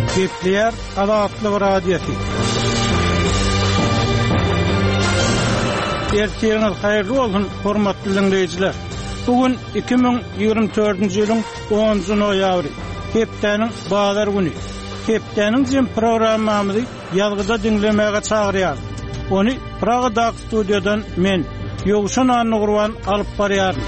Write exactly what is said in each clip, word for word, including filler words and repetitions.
Gepler Azatlyk Radiosu. Ertiňiz haýyrly bolsun, hormatly dinleýijiler. Bugün iki bin ýygrimi dördünji ýylyň onunjy noýabry, hepdeniň bazar güni. Hepdeniň jem programmamyzy ýalgyda dinlemäge çagyrýar. Ony Pragada studiýadan men Ýogşan Anugurwan alyp barýarym.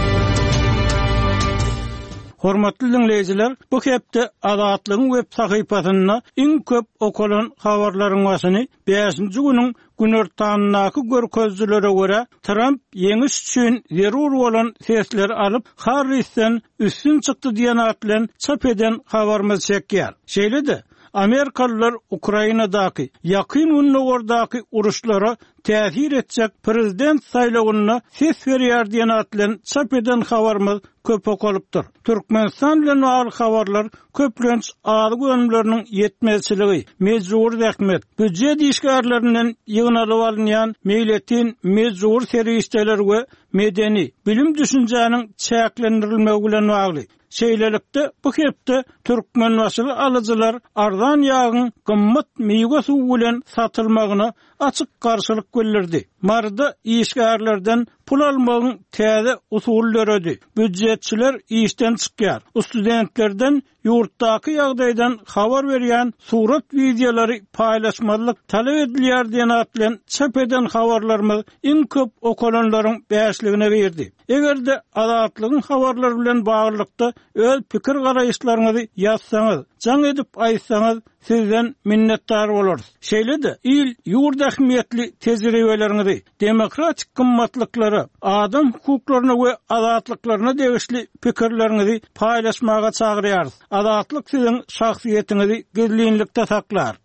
Hormatly dinleýijiler, bu hepde Azatlygyň web sahypasyna iň köp okulan habarlaryň başyny beşinji güniň günortanynaky görkezlere görä Trump ýeňiş üçin zerur bolan sesler alyp Harrisden üstün çykdy diýen at bilen çap eden habarymyz çekýär. Şeýle-de Amerikalılar Ukrainadaky ýakyn unnugordaky uruşlara täsir etjek prezident saýlawyna ses berýär diýen at bilen çap eden habarymyz köp okulypdyr. Türkmenistan bilen bagly habarlar köplenç aly gönümleriniň ýetmezçiligi, mejbur zähmet, büdjet işgärlerinden ýygnalyp alynýan meýletin mejbur serişdeler we medeni bilim düşünjäniň çäklendirilmegi bilen bagly. Şeýlelikde bu hepde Türkmen wasyly alyjylar ardan ýagyň gymmat meýwe suwy bilen satylmagyna açyk garşylyk gösterdi. Marda işgärlerden pul almagyň täze usullary, büdjetçiler işden çykýar. Studentlerden ýurtdaky ýagdaýdan habar berýän surat videolary paýlaşmalyk talep edilýär diýen at bilen çap eden habarlarymyz iň köp okulanlaryň beşligine berdi. Egerde Azatlygyň habarlary bilen baglykda öz pikir garaýşlaryňyzy ýazsaňyz, jaň edip aýtsaňyz sizden minnetdar bolarys. Şeýle-de il ýurt ähmiýetli tejribeleriňizi, demokratik gymmatlyklara, adam hukuklaryna we azatlyklaryna degişli pikirleriňizi paýlaşmaga çagyrýarys. Azatlyk siziň şahsiýetiňizi gizlinlikde saklar.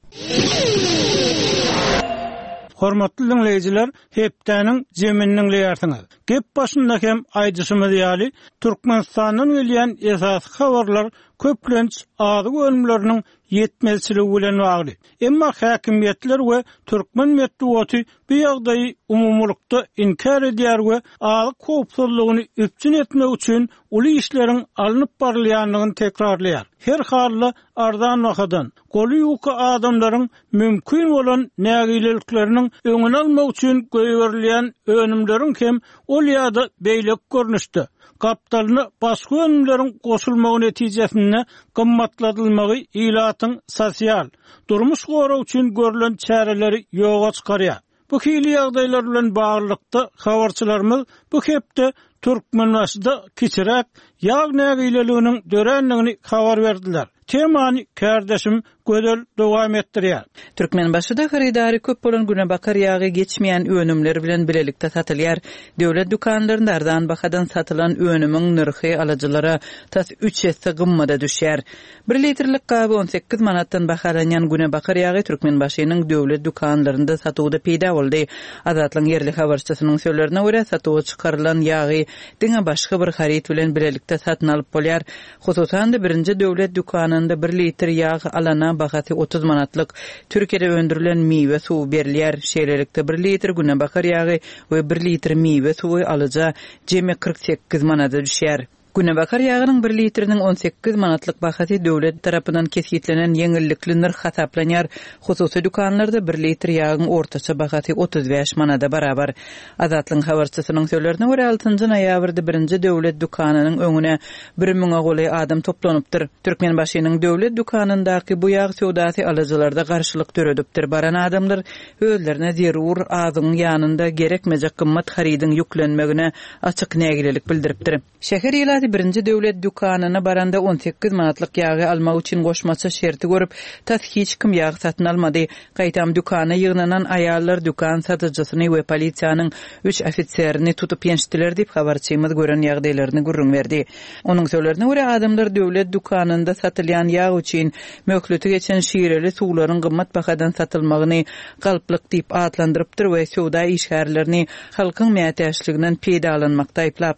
Hormatly dinleýijiler, hepdeniň jeminiň leýärsiňiz. Gep başynda hem aýdyşymyz ýaly Türkmenistanyň gelýän esasy habarlar köplenç azy gönümleriniň ýetmezçiligi bilen bagly. Emma häkimiýetler we türkmen medeniýeti bu ýagdaýy umumlykda inkar edýär we aly kopsuzlygyny üpçün etmek üçin uly işleriň alınıp barylýanlygyny tekrarlaýar. Her halda ardan wagtdan goly ýuky adamlaryň mümkin bolan nägilelikleriniň öňüni almak üçin göýberilýän önümleriň hem ol ýa-da beýlek görnüşde kapitalyny başga önümleriň goşulmagy netijesinde gymmatladylmagy ilatyň sosial durmuş goraw üçin görülen çäreleri ýoga çykarýar. Bu hili ýagdaýlar bilen baglykda habarçylarymyz bu hepde Türkmen wasyda kiçirek ýag nägileliginiň dörenligini habar berdiler. Temany kardeşim gödel dowam etdirýär. Türkmen başyda haridary köp bolan Günebakar ýagy geçmeýän önümler bilen bilelikde satylýar. Döwlet dukanlarynda ardan bahadan satylan önümiň nirhi alyjylara tas üç esse gymmada düşýär. bir litrlik gaby on sekiz manatdan bahalanýan Günebakar ýagy Türkmen başynyň döwlet dukanlarynda satywda peýda boldy. Azatlyň ýerli habarçysynyň sözlerine görä satywa çykarylan ýagy diňe başga bir harit bilen bilelikde satyn alyp bolýar. Hususan da birinji döwlet dukanynda bir litr ýag alana bahasy otuz manatlyk Türkiýede öndürilen meýwe suwy berilýär. Şeýlelikde bir litr Günebakar ýagy we bir litr meýwe suwy alyja jemi kırk sekiz manata düşýär. Günebakar ýagynyň bir litriniň on sekiz manatlyk bahasy döwlet tarapyndan kesgitlenen ýeňillikli narh hasaplanýar. Hususy dukanlarda bir litr ýagyň ortaça bahasy otuz beş manata barabar. Azatlyň habarçysynyň sözlerine görä altynjy noýabrda birinji döwlet dukanynyň öňüne bir miňe goly adam toplanypdyr. Türkmen başynyň döwlet dukanyndaky bu ýag sowdasy alyjylarda garşylyk töredipdir. Baran adamlar özlerine zerur azyň ýanynda gerekmejek gymmat haridiň ýüklenmegine açyk nägilelik bildiripdir. Şäher ýyly birinji döwlet dukanyna baranda on sekiz manatlyk ýagy almak üçin goşmaça şerti görüp tas hiç kim ýag satyn almady. Gaýtam dukana ýygnanan aýallar dukan satyjysyny we polisiýanyň üç ofitserini tutup ýençdiler diýip habarçymyz gören ýagdaýlaryny gurrun berdi. Onuň sözlerine görä adamlar döwlet dukanynda satylýan ýag üçin möhleti geçen şireli suwlaryň gymmat bahadan satylmagyny galplyk diýip atlandyrypdyr we sowda işgärlerini halkyň mätäçliginden peýda alynmakda aýplapdyr.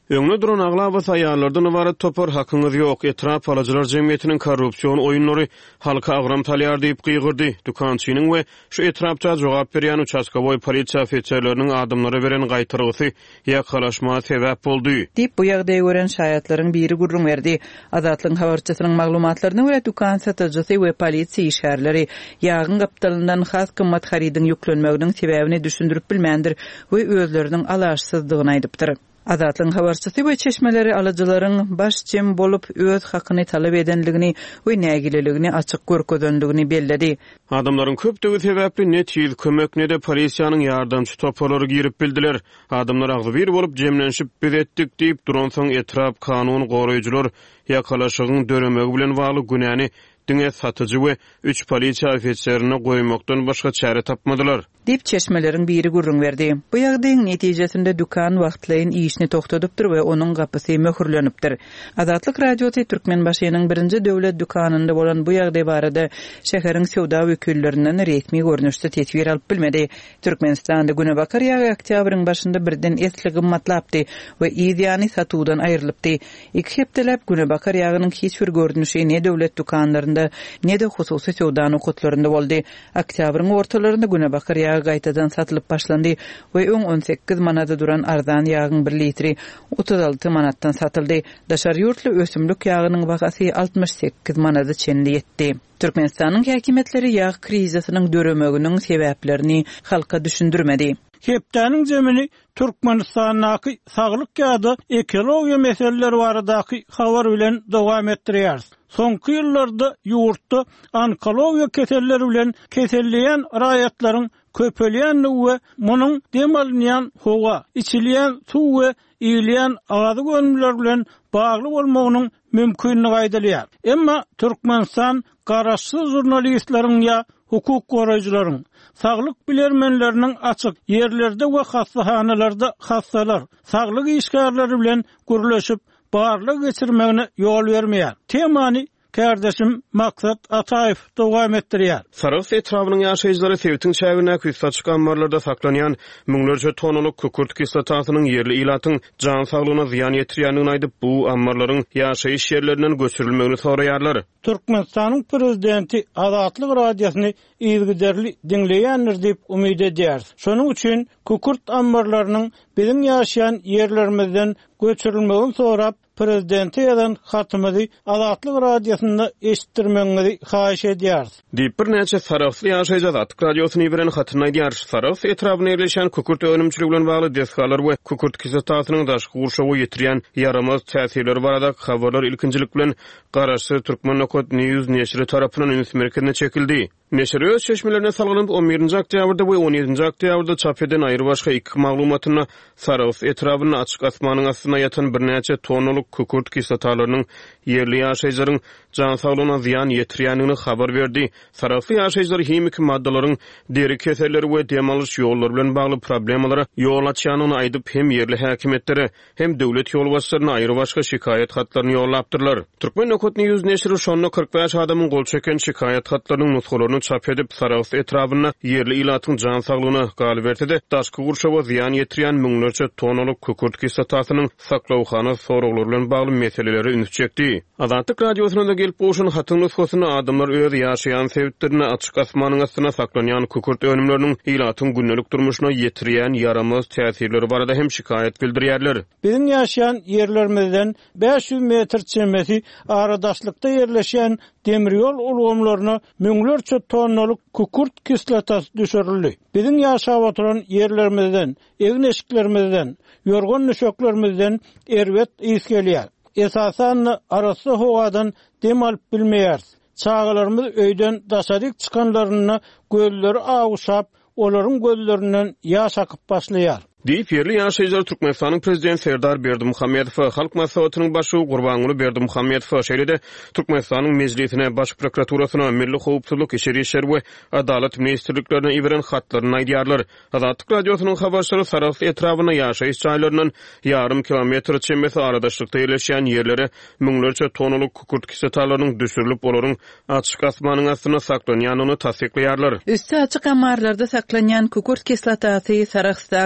Öňe duran aglabas aýallardan ibaret topar hakyňyz ýok. Etrap aladylar jemgyýetiniň korrupsiýon oýunlary halka agram talýar diýip gygyrdy. Dukançynyň we şu etrapda jogap berýän участковой polisiýa ofitserleriniň adamlara beren gaýtyrgysy ýakalaşma sebäp boldy. Diýip bu ýagdaýy gören şaýatlaryň biri gurrun berdi. Azatlyň habarçysynyň maglumatlaryna görä dukan satajysy we polisiýa işgärleri ýagyn gapdalyndan has kymmat haridin ýüklenmeginiň sebäbini düşündirip bilmändir we özleriniň alaşsyzdygyny aýdypdyr. Azatlyň habarçysy we çeşmeleri alıjylaryň baş jem bolup öz hakyny talap edenligini we nägileligini açyk görkezdenligini belledi. Adamlaryň köpdigi sebäpli ne tiz kömek ne de polisiýanyň ýardamçy topalary girip bildiler. Adamlar agzy bir bolup jemlenşip biz etdik diýip duran soň etrap kanun goraýjylar ýakalaşygyň döremegi bilen bagly günäni diňe satyjy we üç polisiýa ofitserine goýmakdan başga çare tapmadylar. Dip çeşmeleriň biri gurrun berdi. Bu ýagdaýyň netijesinde dukan wagtlaýyn işini toktadypdyr we onuň gapysy möhürlenipdir. Azatlyk radiosy Türkmenbaşynyň birinji döwlet dukanynda bolan bu ýagdaý barada şäheriň sowda wekillerinden resmi görnüşde tetbir alyp bilmedi. Türkmenistanda Günebakar ýagy oktýabryň başynda birden esli gymmatlapdy we ýa-ni satuwdan aýrylypdy. Iki hepdelep Günebakar ýagynyň hiç bir görnüşi ne döwlet dukanlarynda ne de hususy sowda nokatlarynda boldy. Oktýabryň ortalarynda Günebakar ýagy gaýtadan satylyp başlandy we on sekiz manada duran arzan ýagyň bir litri otuz alty manatdan satyldy. Daşar ýurtly ösümlük ýagynyň bagasy altmış sekiz manada çenli ýetdi. Türkmenistanyň häkimetleri ýag krizisynyň döremeginiň sebäplerini halka düşündirmedi. Hepdäniň jemini Türkmenistanyň saglyk ýa-da ekologiýa meseleleri baradaky habar bilen dowam etdirýär. Soňky ýyllarda ýurtda onkologiýa keselleri bilen keselleýän raýatlaryň köpelýänligi we munyň demalynýan howa, içilýän suw we iýilýän agazy gönümler bilen bagly bolmagynyň mümkinligi aýdylýar. Emma Türkmenistan garaşsyz jurnalistleriň ýa hukuk goraýjylaryň saglyk bilermenleriniň açyk ýerlerde we hassahanalarda hassalar, saglyk işgärleri bilen gürleşip barlyk geçirmegine ýol bermeýär. Temany Kardeşim Maksat Ataýew dowam etdirýär. Sarys etrawynyň ýaşaýjylary Sewitiň şäherine küýse çykan marlarda saklanýan müňlerce tonalyk kukurt kislatasynyň yerli ilatyň jan saglygyna ziýan ýetirýändigini aýdyp bu ammarlaryň ýaşaýyş ýerlerinden göçürilmegini soraýarlar. Türkmenistanyň prezidenti Azatlyk radiosyny ýygyderli dinleýändir diýip umyt edýär. Şonuň üçin kukurt ammarlarynyň biziň ýaşaýan ýerlerimizden göçürilmegini sorap prezidenti ýazan hatymyzy Azatlyk radiosynda eşitdirmeňizi haýyş edýär. Diýip bir näçe saraply ýaşaýjy Azatlyk radiosyny beren hatyny aýdýar. Sarap etrawyna ýerleşen kukurt önümçiligi bilen bagly deskalar we kukurt kislatasynyň daşky gurşawy ýetirýän ýaramaz täsirleri barada habarlar ilkinjilik bilen garaşy Türkmen Nokot News neşri tarapyndan üns merkezine çekildi. Neşir öz çeşmelerine salgynyp on birinji oktýabrda we on ýedinji oktýabrda çap eden aýry başga iki maglumatyna Sarap etrawyny açyk asmanyň astyna ýatan bir näçe tonalyk kukurt kislatalarının yerli ýaşaýjylaryň jan saglygyna ziýan ýetirýändigini habar berdi. Saraply ýaşaýjylar hemik maddalaryň deri keselleri we demalyş ýollary bilen bagly problemalara ýol açýanyny aýdyp hem yerli häkimetlere hem döwlet ýolbaşçylaryna aýry başga şikaýet hatlaryny ýollapdyrlar. Türkmen Nokot News neşri şonda kırk beş adamyň gol çeken şikaýet hatlarynyň nuskalaryny çap edip Sarap etrawyna yerli ilatyň jan saglygyna galy berdi. Daşky gurşawa ziýan ýetirýän müňlerce tonalyk kukurt kislatasynyň saklawhana soraglary bilen bagly meseleleri üns çekdi. Azatlyk radiosynda gelip boşun hatyň nuskasyny adamlar öz ýaşaýan sebäplerini açyk asmanyň astyna saklanýan kukurt önümleriniň ilatyň günnelik durmuşyna ýetirýän yaramaz täsirleri barada hem şikaýet bildirýärler. Biziň ýaşaýan ýerlerimizden beş yüz metr çemesi aradaşlykda ýerleşen demiryol ulgamlaryna müňlerçe tonnalyk kukurt kislotasy düşürildi. Biziň ýaşap oturan ýerlerimizden, eň eşiklerimizden, ýorgan nöşeklerimizden erwet ýys gelýär. Esasan arasy howadan dem alyp bilmeýär. Çağalarymyz öýden daşaryk çykanlaryna gözleri aguşap, olaryň gözlerinden ýaş akyp başlaýar. Diýip yerli ýaşaýjylar Türkmenistanyň prezidenti Serdar Berdimuhammedow halk maslahatynyň başy Gurbanguly Berdimuhammedow şeýlede Türkmenistanyň mejlisine, baş prokuraturasyna, milli howpsuzlyk işleri işleri we adalet ministrliklerine iberen hatlaryny aýdýarlar. Azatlyk radiosynyň habarçylary Sarap etrawyna ýaşaýyş çaýlarynyň ýarym kilometr çembesi aradaşlykda ýerleşýän ýerlere müňlerce tonalyk kukurt kislotalarynyň düşürilip olaryň açyk asmanyň astyna saklanýanyny tasdiklaýarlar. Üstü açyk ammarlarda saklanýan kukurt kislotasy Sarapdaky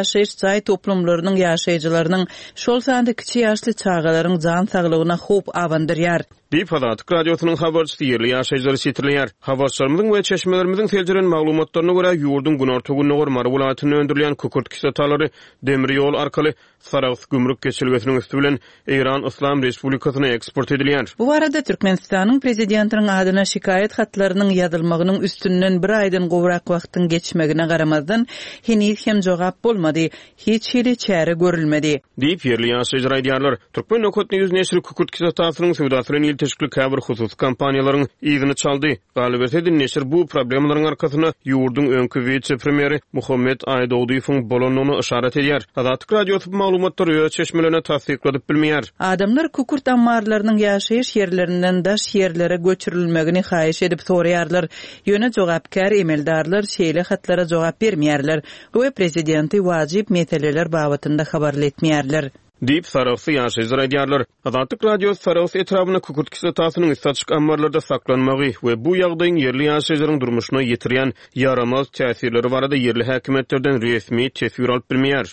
ýaşaýyş jaý toplumlarynyň ýaşaýjylarynyň şol sanda kiçi ýaşly çağalaryň jan saglygyna hop awandyrýar. Dip Adatyk Radiosynyň habarçysy ýerli ýaşaýjylary sitirleýär. Habarçylarymyzyň we çeşmelerimizin teljiren maglumatlaryna görä ýurdun Günartogun Nogor welaýatyna öndürilen kukurt kislataları demir ýol arkaly Saraws gümrük geçirgesiniň üstü bilen Iran Islam Respublikasyna eksport edilýär. Bu arada Türkmenistanyň prezidentiniň adyna şikayet hatlarynyň ýazylmagynyň üstünden bir aýdan gowrak wagtyň geçmegine garamazdan henüz hem jogap bolmady, hiç hili çäre görülmedi. Dip ýerli ýaşaýjylar aýdýarlar. Türkmen Nokotny ýüz neşri kukurt kislatasynyň sowdasyny teşkil käbir husus kampaniýalaryň ýygyny çaldy. Galibetedin neşir bu problemlaryň arkasyna ýurdun öňkü wice-premieri Muhammed Aýdowdyň bolanyny işaret edýär. Adatyk Radiosy maglumatlary ýa çeşmelerine tasdikledip bilmeýär. Adamlar kukurt ammarlarynyň ýaşaýyş ýerlerinden daş ýerlere göçürilmegini haýyş edip soraýarlar. Ýöne jogapkär emeldarlar şeýle hatlara jogap bermeýärler. Bu prezidenti wajyp meseleler babatynda habarly etmeýärler. Dip Saraws ýaşaýjylar aýdýarlar. Adatyk Radiosu Saraws etrabyna kukurt kislatasynyň istaçyk ambarlarda saklanmagy we bu ýagdaýyň ýerli ýaşaýjylaryň durmuşyna ýetirýän ýaramaz täsirleri barada ýerli häkimetlerden resmi tesir alyp bilmeýär.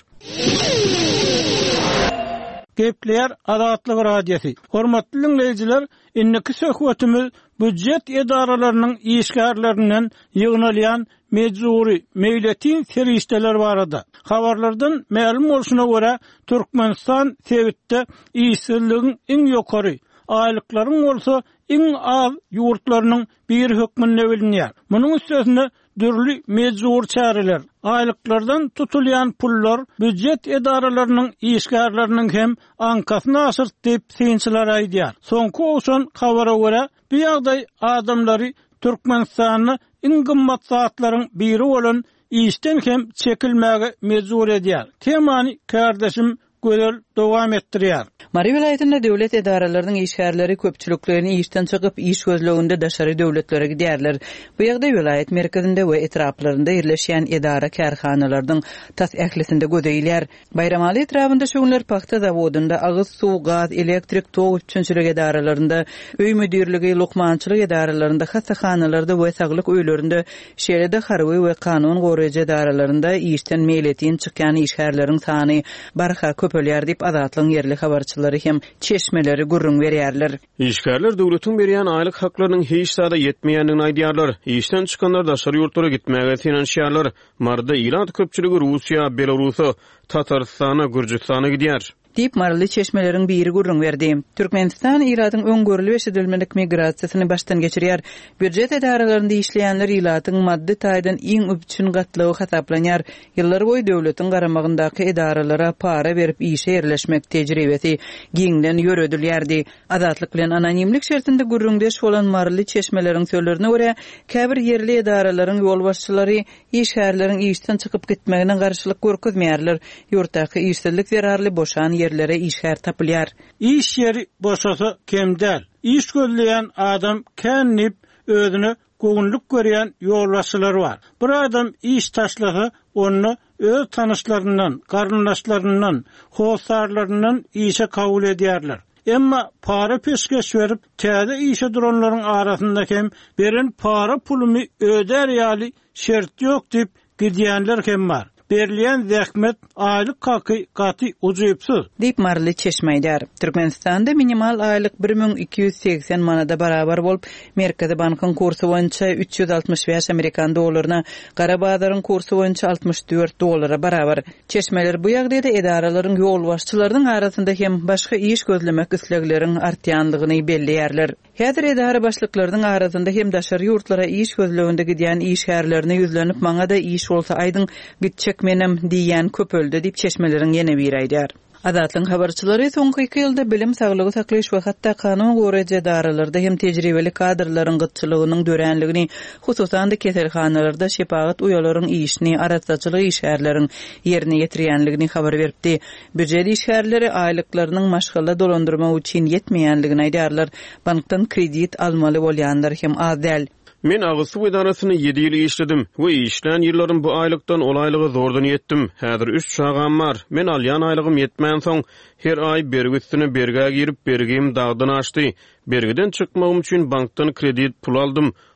Gepler Adatlyk Radiosu. Hormatly dinleýijiler, inniki söhbetimiz büdjet edaralarynyň işgärlerinden ýygnalýan mejburi meýletin serişdeler barada. Habarlardan ma'lum bolşuna görä Türkmenistan sebitde işsizligiň iň ýokary, aýlyklaryň bolsa iň az ýurtlarynyň bir hökmünde bilinýär. Munyň üstesinde dürli mejbur çäreler, aýlyklardan tutulýan pullar büdjet edaralarynyň işgärleriniň hem ankasyna aşyrt diýip synçylar aýdýar. Soňky oşan habara görä bu ýagdaý adamlary Türkmenistanyň iň gymmat zatlaryň biri bolan işten hem çekilmäge mejbur edýär. Temany kardeşim Gözel dowam etdirýär. Mary welaýatynda döwlet edaralarynyň işgärleri köpçüliklerini işten çykyp iş gözleginde daşary döwletlere gidýärler. Bu ýagda welaýat merkezinde we etraplarynda ýerleşýän edara kärhanalarynyň tas ählisinde gözeýilýär. Bayramaly etrapynda şoňlar paxta zawodunda agyz suw, gaz, elektrik, tog üçinçilik edaralarynda, öý müdirligi, lokmançylyk edaralarynda, hasahanalarda we saglyk öýlerinde, şeýlede harby we kanun goraýjy edaralarynda işten meýletin çykýan işgärleriň sany barha köpelýär diýip Adatlyň ýerli habarçylary hem çeşmeleri gurrun berýärler. İşgärler döwletiň berýän aýlyk haklarynyň hiç sada ýetmeýändigini aýdýarlar. İşten çykanlar daşary ýurtlara gitmäge finansiýarlar. Marda Iran köpçüligi Russiýa, Belarusy, Tatarstana, Gürjistana gidýär. Dip marly çeşmeleriň biri gurrun berdi. Türkmenistan Iratyň öňgörüli şedilmelik migrasiýasyny baştan geçirýär. Büdjet edaralarynda işleýänler Iratyň maddi taýdan iň üçin gatlygy hasaplanýar. Ýyllar boýy döwletiň garamagyndaky edaralara para berip işe ýerleşmek tejribesi giňden ýöredilýärdi. Adatlyk bilen anonimlik şertinde gurrundeş bolan marly çeşmeleriň sözlerine görä, käbir ýerli edaralaryň ýolbaşçylary işgärleriň işden çykyp gitmegine garşylyk görkezmeýärler. Ýurtdaky işsizlik zerarly boşan yerlere işgär tapylýar. İş yeri boşasa kemdäl. İş gözleýän adam kennip özüne goňluk görýän ýolbaşçylar bar. Bir adam iş taşlasa onu öz tanışlarından, garyndaşlarından, howsarlarından işe kabul edýärler. Emma para peşkeş berip täze işe duranlaryň arasynda hem beren para pulumy öder ýaly şert ýok diýip gidýänler hem bar. Berliýän zähmet aýlyk haky gaty ujuýupsyz. Dip marly çeşmeýdär. Türkmenistanda minimal aýlyk bir miň iki ýüz seksen manada barabar bolup, Merkezi bankyň kursy boýunça üç ýüz altymyş beş Amerikan dollaryna, gara bazaryň kursy boýunça altymyş dört dollara barabar. Çeşmeler bu ýagdaýda edaralaryň ýolbaşçylarynyň arasynda hem başga iş gözlemek islekleriň artýandygyny belleýärler. Häzir edara başlyklarynyň arasynda hem daşary ýurtlara iş gözleginde gidýän işgärlerini ýüzlenip maňa da iş bolsa aýdyň gitjek menem diýen köpöldi diýip çeşmeleriň ýene bir aýdýar. Adatlyň habarçylary soňky iki ýylda bilim, saglygy saklaýyş we hatda kanun goraýjy edaralarda hem tejribeli kadrlaryň gytçylygynyň dörenligini, hususan da keselhanalarda şepagat uyalaryň işini, aratsaçylyk işgärleriň ýerine ýetirýänligini habar beripdi. Büdjet işgärleri aýlyklarynyň maşgala dolandyrma üçin ýetmeýänligini aýdýarlar. Bankdan kredit almaly bolýanlar hem az däl. Men Agysu idarasyny ýedi ýyl işledim we işlän ýyllarym bu aýlykdan olaylygy zordan ýetdim. Häzir üç çagam bar. Men alýan aýlygym ýetmän soň her aý bergüsini bergä girip bergim dagdan açdy. Bergiden çykmagym üçin bankdan kredit pul aldım.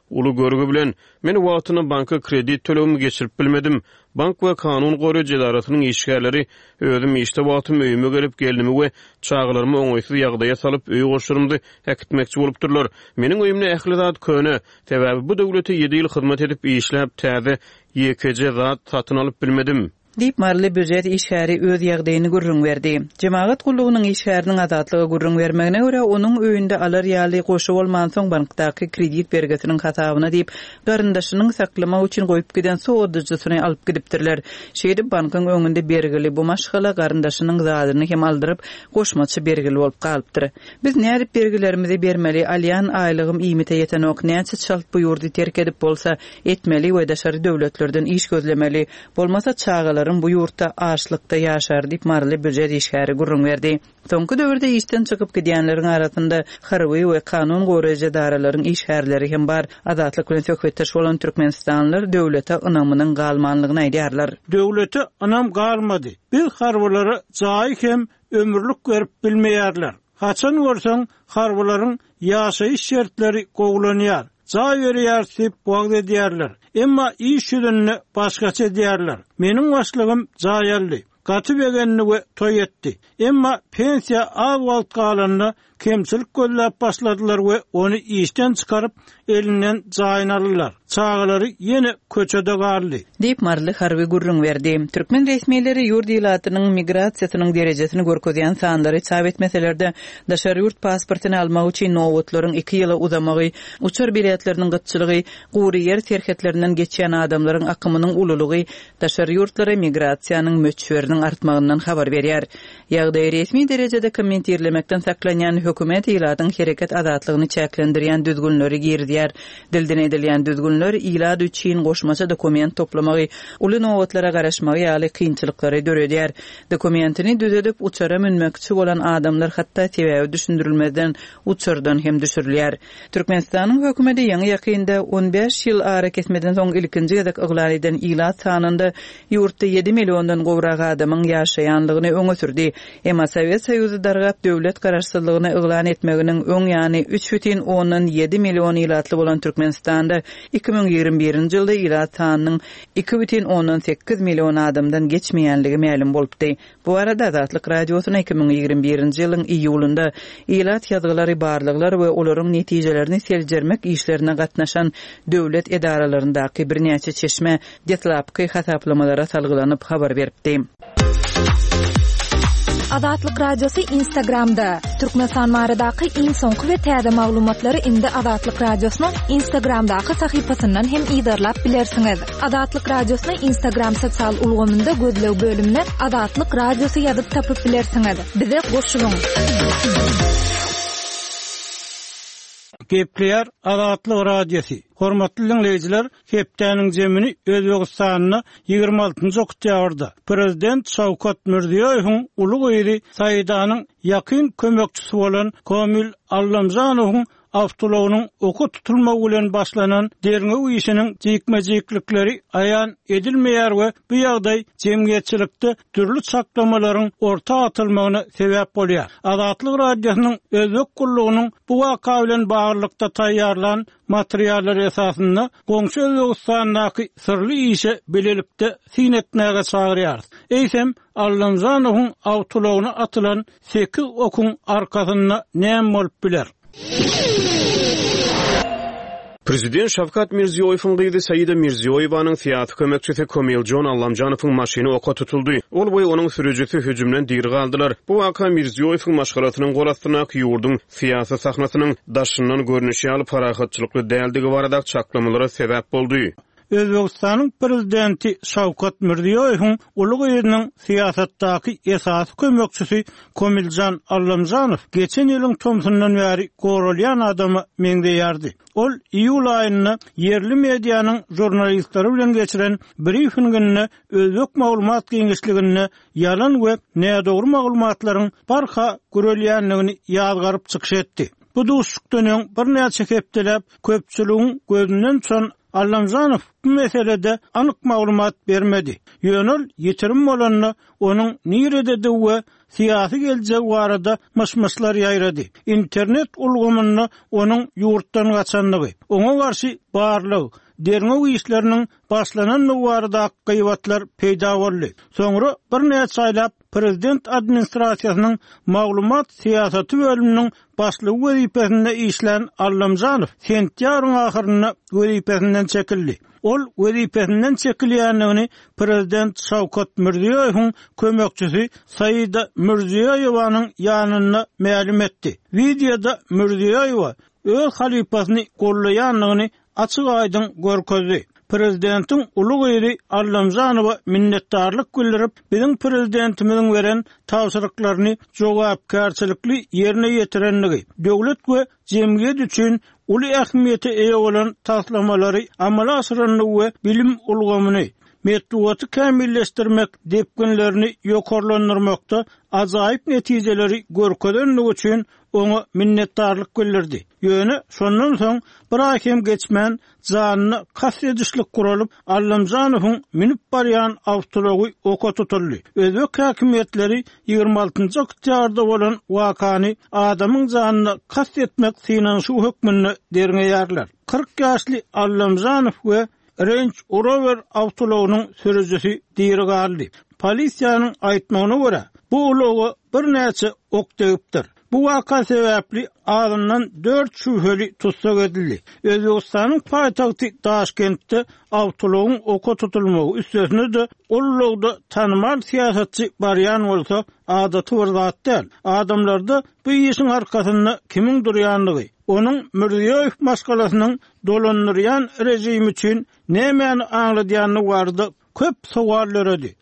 ulu görgü bilen men wagtyna banka kredit tölegimi geçirip bilmedim. Bank we kanun gorucu idaratynyň işgärleri özüm işte wagtym öýüme gelip gelnimi we çağlarymı oňaýsız ýagdaýa salyp öýü goşurymdy häkitmekçi bolup durlar. Meniň öýümne ähli zat köne, sebäbi bu döwlete ýedi ýyl hyzmat edip işläp täze Y K J zat satyn alyp bilmedim. Dip marly büjet işgäri öz ýagdaýyny gurrun berdi. Jemaat gullugynyň işgäriniň azatlygy gurrun bermegine görä onuň öýünde alar ýaly goşup bolman soň bankdaky kredit bergesiniň hatabyna diýip garyndaşynyň saklama üçin goýup giden sowdaçysyny alyp gidipdirler. Şeýdi bankyň öňünde bergeli bu maşgala garyndaşynyň zadyny hem aldyryp goşmaçy bergeli bolup galypdyr. Biz näre bergilerimizi bermeli, alýan aýlygym iýmite ýeten ok näçe çalp bu ýurdy terk edip bolsa etmeli we daşary döwletlerden iş gözlemeli, bolmasa çağalar bu yurtta açlykda ýaşar diýip marly büjet işgäri gurrun berdi. Soňky döwürde işden çykyp gidýänleriň arasynda harby we kanun goraýjy daralaryň işgärleri hem bar. Azatlyk bilen söhbetdeş bolan türkmenistanlylar döwlete ynamynyň galmanlygyny aýdýarlar. Döwlete ynam galmady. Bir harwalary jaý hem ömürlük berip bilmeýärler. Haçan görseň harwalaryň ýaşaýyş şertleri gowlanýar. Jaý berýär diýip wagt edýärler. Emma iş ýüzünde başgaça diýerler. Meniň başlygym jaýaldy. Gaty begenini we toy etdi. Emma pensiya az wagt galanyna kemçilik gözläp başladylar we onu işden çykaryp elinden jaýyny aldylar. Çağalary ýene köçede galdy. Diýip marly harby gurrun berdi. Türkmen resmiýetleri ýurt ýylatynyň migrasiýasynyň derejesini görkezýän sanlary çap etmeselerde daşary ýurt pasportyny almak üçin nowatlaryň iki ýyla uzamagy, uçur biletleriniň gytçylygy, gury ýer terketlerinden geçýän adamlaryň akymynyň ululugy daşary ýurtlara migrasiýanyň möçberiniň artmagyndan habar berýär. Ýagdaý resmi derejede kommentirlemekden saklanýan hökümet ýylatyň hereket azatlygyny çäklendirýän düzgünleri girdýär. Dilden edilýän düzgünler ýylad üçin goşmaça dokument toplamagy, uly nowatlara garaşmagy ýaly kynçylyklary döredýär. Dokumentini düzedip uçara münmekçi bolan adamlar hatda sebäbi düşündirilmeden uçurdan hem düşürilýär. Türkmenistanyň hökümeti ýa-ni ýakynda on beş ýyl ara kesmeden soň ilkinji gezek yglan eden ýylad sanynda ýurtda ýedi milliondan gowrak adamyň ýaşaýanlygyny öňe sürdi. Emma Sowet Soýuzy dargap döwlet garaşsyzlygyny yglan etmeginiň öň ýany üç бүтүн ондон ýedi million ýylatly bolan Türkmenistanda iki bin ýygrimi birinji ýylda ýylat sanynyň iki бүтүn ондон sekiz million adamdan geçmeýänligi ma'lum bolupdy. Bu arada Azatlyk radiosyna iki bin ýygrimi birinji ýylyň iýulynda ýylat ýazgylary barlyklar we olaryň netijelerini seljermek işlerine gatnaşan döwlet edaralaryndaky birnäçe çeşme detlapky hasaplamalara salgylanyp habar beripdi. Azatlyk radiosu Instagramda. Türkmenistan maradaky iň soňky we täze maglumatlary indi Azatlyk radiosynyň Instagramdaky sahypasyndan hem ýydarlap bilersiňiz. Azatlyk radiosyny Instagram sosial ulgamynda gözlew bölümine Azatlyk radiosu ýazyp tapyp bilersiňiz. Bize goşulyň. Gepleýär Azatlyk radiosu. Hormatly dinleýijiler, hepdeniň jemini Özbegistanyna ýygrimi altynjy oktýabrda Prezident Şawkat Mirziýowyň uly gyýry Saýdanyň ýakyn kömekçisi bolan Komil Allamjanowyň awtologynyň oku tutulmagy bilen başlanan derňe işiniň jekmejeklikleri aýan edilmeýär we bu ýagdaý jemgyýetçilikde türlü çaklamalaryň orta atylmagyna sebäp bolýar. Azatlyk radiosynyň özbek gullugynyň bu waka bilen baglykda taýýarlan materiallar esasında goňşy Özbegistandaky sirli işe bilelikde sinetnäge çagyrýar. Eýsem Allamjanowyň awtologyna atylan sekiz okuň arkasynda näme bolup biler? Prezident Şavkat Mirziýowyň gyýdy Saýida Mirziýowanyň fiýat kömekçisi Komiljon Allamjanowyň maşyny oka tutuldy. Ol boý onuň sürüjisi hüjümden diri galdylar. Bu waka Mirziýowyň maşgalatynyň golastyna ýurdun fiýasy sahnasynyň daşyndan görnüşi alyp parahatçylykly däldigi barada çaklamalara sebäp boldy. Özbegistanyň prezidenti Şawkat Mirziýowyň uly gyýrynyň siýasatdaky esas kömekçisi Komiljon Allamjanow geçen ýylyň tomsundan bäri goralýan adamy meňdeýärdi. Ol iýul aýyna yerli mediýanyň jurnalistlari bilen geçiren briefinginde özbek maglumat giňişligini ýalan we nädogry maglumatlaryň barha görelýänligini ýazgaryp çykyş etdi. Bu duşukdan bir näçe hepdelep köpçüligiň gözünden çön Allamjanov bu meselede anyk maglumat bermedi. Ýönül ýetirim bolanna onuň nirede we siyasi geljek barada maşmaşlar ýaýrady. İnternet ulgamyny onuň ýurtdan gaçanlygy, oňa garşy barlyk derňe işleriniň başlanan nuwarda gıýbatlar peýda boldy. Soňra bir näçe aýlap prezident administrasiýasynyň maglumat siýasaty bölüminiň başlygy wezipesinde işlen Allamjanov sentýaryň ahyryna wezipesinden çekildi. Ol wezipesinden çekilýändigini prezident Şawkat Mirziýowyň kömekçisi Saýyda Mirziýowyň ýanyna ma'lum etdi. Videoda Mirziýowy öz halipasyny gollaýanlygyny açyk aýdyn görkezdi. Prezidentin ulu gayri Allamjanowa minnetdarlyk bildirip, bizim prezidentimiziň beren tawsyrlyklaryny jogapkärçilikli ýerine ýetirenligi, döwlet we jemgyýet üçin uly ähmiýete eýe bolan taslamalary amala aşyranlygy we bilim ulgamyny metduaty kämilleşdirmek depkinlerini ýokarlandyrmakda ajaýyp netijeleri görkedenligi üçin oňa minnetdarlyk bildirdi. Ýöne şondan soň bir aýym geçmän janyny kasdedişlik guralyp Allamjanowyň minip barýan awtology oka tutuldy. Özbek häkimetleri ýygrima altynjy oktýarda bolan wakany adamyň janyny kasdetmek synanyşy hökmüni derňeýärler. kırk ýaşly Allamjanow we Range Rover awtologynyň sürüjüsi diýeri galdy. Polisiýanyň aýtmagyna görä, bu ulogy bir näçe ok degipdir. Bu waka sebäpli adamdan dört şüpheli tutsak edildi. Özbekistanyň paýtagty Daşkentde awtologyň oka tutulmagy üstesinde de ulugda tanymal siýasatçy barýan bolsa adaty bir zat däl. Adamlarda bu işin arkasynda kimiň durýanlygy, onuň Mirziýow maskalasynyň dolanýan rejimi üçin nämäni aňladýanyny bardy köp sowallar ödi.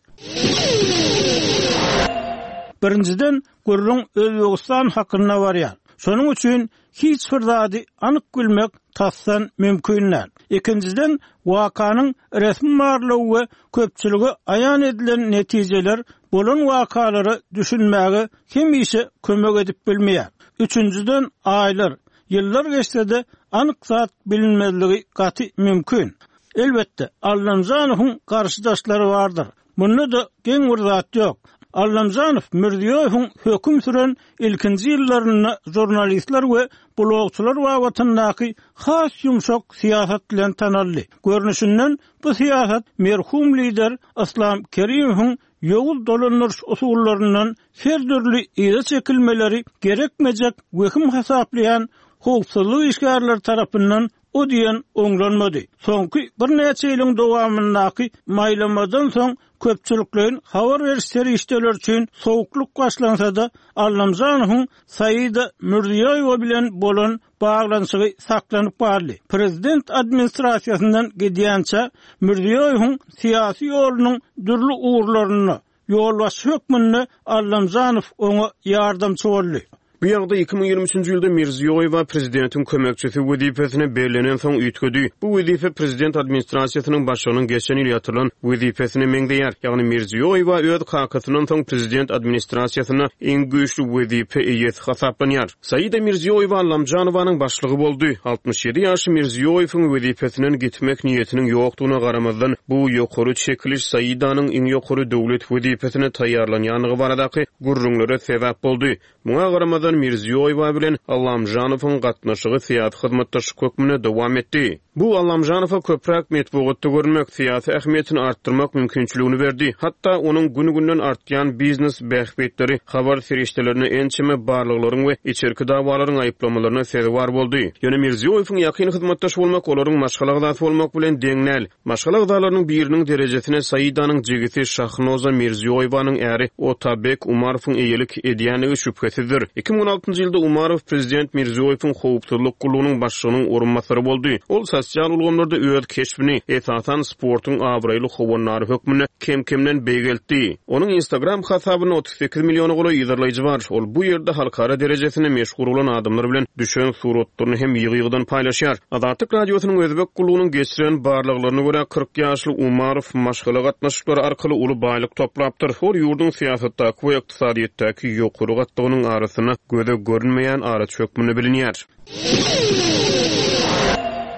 Birinciden gurrun Özbegistan hakkında varýar. Şonuň üçin hiç bir zady anyk bilmek tassan mümkin näl. İkinciden wakanyň resmi barlygy we köpçüligi aýan edilen netijeler bolan wakalary düşünmäge kim işe kömek edip bilmeýär. Üçüncüden aýlar, ýyllar geçse de anyk zat bilinmezligi gaty mümkin. Elbetde Allamjanowyň garşydaşlary bardyr. Bunda da geň bir zat ýok. Allamjanow Mirziýowyň höküm süren ilkinji ýyllaryny jurnalistler we blogçular wagtyndaky has ýumşak siýasat bilen tanaldy. Görnüşinden bu siýasat merhum lider Islam Kerimowyň ýol dolanýar usulllaryndan ferdürli ýa çekilmeleri gerekmejek wehim hasaplayan howpsuzlyk işgärleri tarapyndan o diýen oňlanmady. Soňky bir näçe ýylyň dowamyndaky maýlamadan soň köpçüliklerin habar berişleri işler üçin sowukluk başlansa da Allamjanowyň Saýyda Mirziýowy bilen bolan baglanyşy saklanyp bardy. Prezident administrasiýasyndan gidýänçe Mirziýowyň siýasy ýolunyň dürli uğurlaryny ýolbaş hökmüni Allamjanow oňa ýardamçy boldy. Bu ýagda iki ming ýygrimi üçinji ýylda Mirziýowa prezidentiň kömekçisi wezipesine berlenen soň üýtgedi. Bu wezipe prezident administrasiýasynyň başlygynyň geçen ýyl ýatyrylan wezipesine meňdeýär. Ýagny Mirziýowa öz kakatynyň soň prezident administrasiýasyna iň güýçli wezipe eýesi hasaplanýar. Saýyda Mirziýowa Allamjanowyň başlygy boldy. altymyş ýedi ýaşly Mirziýowyň wezipesinden gitmek niýetiniň ýokdugyna garamazdan bu ýokary çekiliş Saýydanyň iň ýokary döwlet wezipesine taýýarlanýanlygy baradaky gurrunlara sebäp boldy. Muňa garamazdan Mirziýowa bilen Allamjanowyň gatnaşygy siýasat hyzmatdaşlyk kökmüne dowam etdi. Bu Allamjanowa köpräk metbuatda görmek, siýasy ähmiýetini artdyrmak mümkinçiligini berdi. Hatda onuň güni-günden artýan biznes bähbetleri habar serişdelerine ençeme barlyklaryň we içerki dawalaryň aýyplamalaryna sebäp boldy. Ýöne Mirziýowyň ýakyn hyzmatdaş bolmak, olaryň maşgala gydasy bolmak bilen deňnäl. Maşgala gydalarynyň biriniň derejesine Saýydanyň jigisi Şahnoza Mirziýowyň äri Otabek Umarowyň eýelik edýänligi şüphesidir. iki ming on altynjy ýylda Umarov prezident Mirziýowyň howpsuzlyk gulunyň başlygynyň orunmasary boldy. Ol sosial ulgamlarda öz keşbini etatan sportyň awraýly howanlary hökmüne kem-kemden beýgeldi. Onuň Instagram hasabyna otuz sekiz million goly ýyzarlaýjy bar. Ol bu ýerde halkara derejesine meşgul bolan adamlar bilen düşen suratlaryny hem ýygy-ýygydan paýlaşýar. Adatyk radiosynyň özbek gulunyň geçiren barlyklaryna görä kırk ýaşly Umarov maşgala gatnaşyklary arkaly uly baýlyk toplapdyr. Ol ýurdun siýasatdaky we ykdysadyýetdäki ýokary gatdygynyň arasyna göze görünmeýän ara çökmüni bilinýär.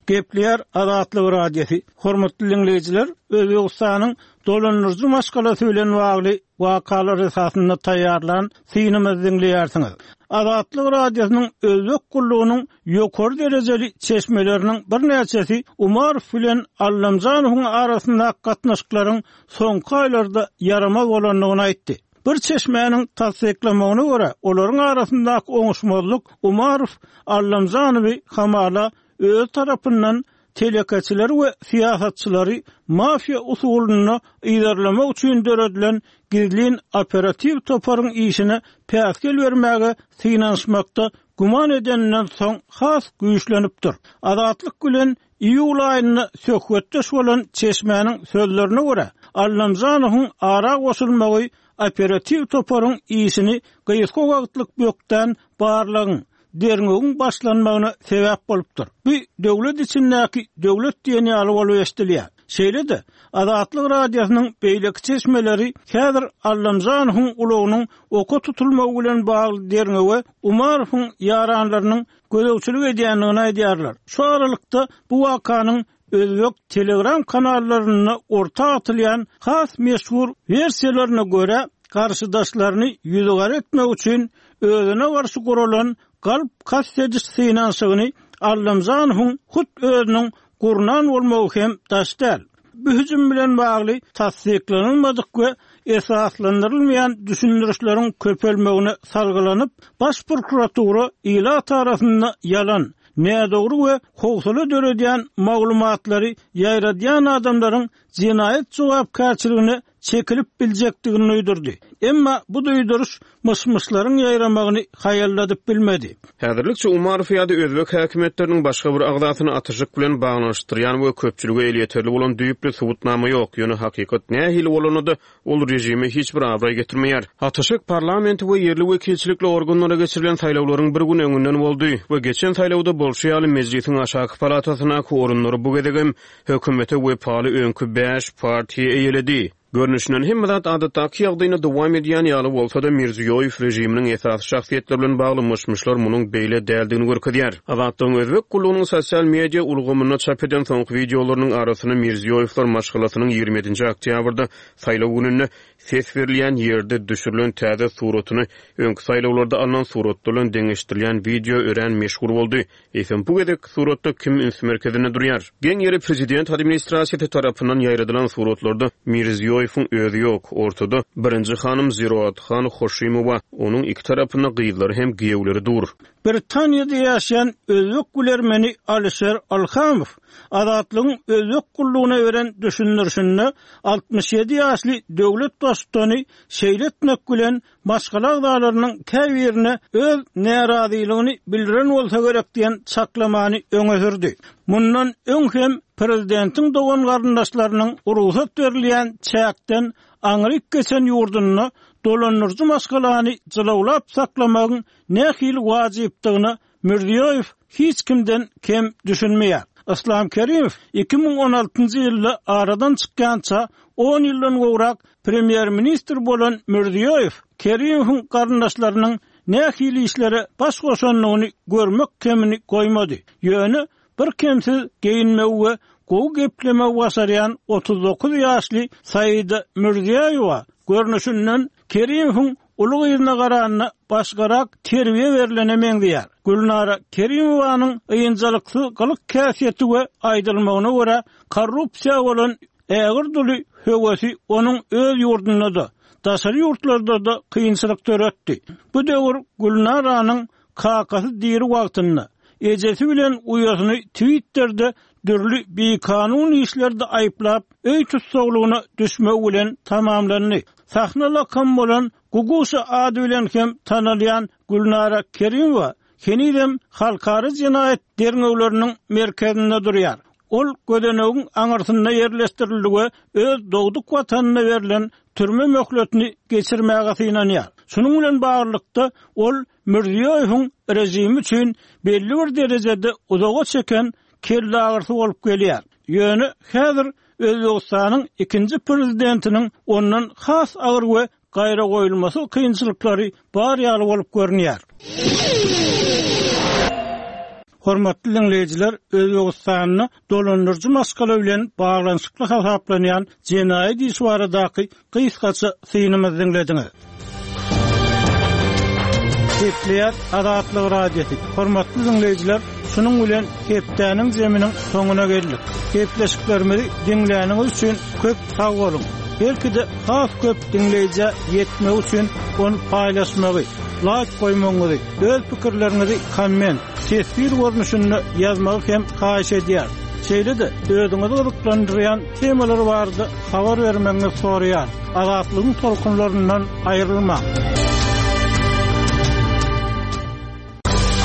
Gepler Azatlyk radiosi. Hormatly dinleyijiler, Özbegistanyň dolanýarjy maşgalasy bilen bagly wakalar esasynda taýýarlan synymyzy dinleýärsiňiz. Azatlyk radiosynyň özlük gullugynyň ýokary derejeli çeşmeleriniň bir näçesi Umar bilen Allamjanowyň arasynda gatnaşyklaryň soňky aýlarda yarama bolanlygyny aýtdy. Bir çeşmenin tasdiklamagyna görä, olaryň arasyndaky oňuşmazlyk Umarov Allamjanowy hamala öz tarapyndan telekaçylar we siýasatçylary mafiya usulyny iýerlemek üçin döredilen gizlin operativ toparyň işini päskel bermäge synaşmakda guman edenden soň has güýçlenipdir. Azatlyk bilen iýul aýyny söhbetdeş bolan çeşmenin sözlerine görä, Allamjanowyň ara goşulmagy operativ toparyň işini gyýyska wagtlyk bökden barlagyň derňegiň başlanmagyna sebäp bolupdyr. Bu döwlet içindäki döwlet diýeni alyp bolup eşdilýär. Şeýle-de Azatlyk radiosynyň beýleki çeşmeleri häzir Allamjanowyň ulugynyň oka tutulmagy bilen bagly derňegi Umarowyň ýaranlarynyň gözegçilik edýändigini aýdýarlar. Şu aralykda bu wakanyň özbek telegram kanallaryna orta atylýan has meşhur versiýalaryna görä karşıdaşlaryny ýüzügar etmek üçin özüne garşy gurulan galp kassediş synaşygyny Allamjanowyň hut özüniň gurnan bolmagy hem daşdal. Bu hüjüm bilen bagly tasdiklanylmadyk we esaslandyrylmayan düşündürişleriň köpelmegine salgylanyp baş prokuratura ila tarapyndan yalan, nädogry we howsala döredýän maglumatlary ýaýradýan adamlaryň jinayet jogapkärçiligine çekilip biljekdigini uýdurdy. Emma bu duýduruş mysmyslaryň ýaýramagyny haýalladyp bilmedi. Häzirlikçe Umarov ýa-da özbek häkimetleriniň başga bir agdatyny atyjyk bilen baglanşdyrýan we köpçüligi el ýeterli bolan düýüpli subutnama ýok. Ýöne hakykat nähili bolanydy, ol rejimi hiç bir abra getirmeýär. Atyşyk parlamenti we ýerli wekilçilikli organlara geçirilen saýlawlaryň bir gün öňünden boldy we geçen saýlawda Bolşeýaly mejlisiň aşaky palatasyna orunlary bu gedegem hökümete we paly öňkü beş partiýa eýeledi. Görnüşünden hem zat adatdaky ýagdaýyna dowam edýän ýaly bolsa da Mirziýoýew rejiminiň esas şahsiýetleri bilen baglanmışmyşlar munyň beýle däldigini görkezýär. Azatlygyň özbek gullugynyň sosial media ulgamyna çap eden soňky videolarynyň arasyny Mirziýoýewler maşgalasynyň ýigrimenti oktýabrda saýlaw gününe ses berilýän ýerde düşürilen täze suratyny öňkü saýlawlarda alynan suratlar bilen deňeşdirilýän video ören meşhur boldy. Eýsem bu gedek suratda kim üns merkezine durýar? Geň ýeri prezident administrasiýasy tarapyndan ýaýradylan suratlarda Mirziýoýew Ýoýfun özü ýok. Ortada birinji hanym Ziroat Han Hoşimowa, onuň iki tarapyna gyýdlary hem giýewleri dur. Britaniýada ýaşaýan özbek gülermeni Alisher Alhamow Azatlygyň özbek gullugyna beren düşündürüşinde altmış ýedi ýaşly döwlet dostany şeýletmek bilen maşgala agdalarynyň käbirine öz närazylygyny bildiren bolsa gerek diýen çaklamany öňe sürdi. Mundan öň hem prezidentiň dogan garyndaşlarynyň urusat berilýän çäkden aňryk geçen ýurduny dolanyrjy maşgalany jylawlap saklamagyň nähil wajypdygyny Mirziýoýew hiç kimden kem düşünmeýär. Islom Kerimow iki ming on altynjy ýylda aradan çykkança on ýyldan gowrak premier ministr bolan Mirziýoýew Kerimowyň garyndaşlarynyň nähil işlere baş goşanlygyny görmek kemini goýmady. Ýöne bir kemsiz geyinmek we gowy geplemek wasaryan otuz dokuz ýaşly Saýyda Mirziýoýew görnüşinden Kerimowyň ulug ýyzyna garanyny başgarak terbiýe berilene meňdýär. Gülnara Kerimowanyň ýynjylykly gylyk käsiýeti we aýdylmagyna görä korrupsiýa bolan ägir duly höwesi onuň öz ýurdunda da, daşary ýurtlarda da kynçylyk töretdi. Bu döwür Gülnaranyň kakasy diri wagtynda ejesi bilen uýasyny Twitter'de dürli bir kanun işlerde ayıplap öý tutsaglygyna düşmek bilen tamamlandy. Sahnala kam bolan Guguşa ady bilen hem tanalýan Gülnara Kerimowa kenidem halkary jinayet derňewleriniň merkezinde durýar. Ol gödenegiň aňarsynda ýerleşdirildi we öz dogduk watanyna berilen türme möhletini geçirmäge synanýar. Şunuň bilen baglykda ol Mirziýoýewiň rejimi üçin belli bir derejede uzaga çeken kelle agyrsy bolup gelýär. Ýöne häzir Özbegistanyň ikinji prezidentiniň ondan has agyr we gaýra goýulmasy kynçylyklary bar ýaly bolup görünýär. Hormatly dinleyijiler, Özbegistanyny dolandyrjy maskala bilen baglanyşykly hasaplanan jenaýat işi baradaky kysgaça synymyzy dinlediňiz. Hepleýär adatlyk radiosi. Hormatly dinleyijiler, şunun bilen hepdäniň jeminiň soňuna geldik. Hepleşiklerimizi dinläniňiz üçin köp sag bolun. Belki de has köp dinleyici yetmek üçin onu paylaşmagy, like koymagy, öz pikirlerinizi komment, sesli görnüşünde yazmagy hem haýyş edýär. Şeýle de özüňizi gyzyklandyrýan temalar bardy, habar bermeňizi soraýar. Azatlygyň tolkunlaryndan aýrylma.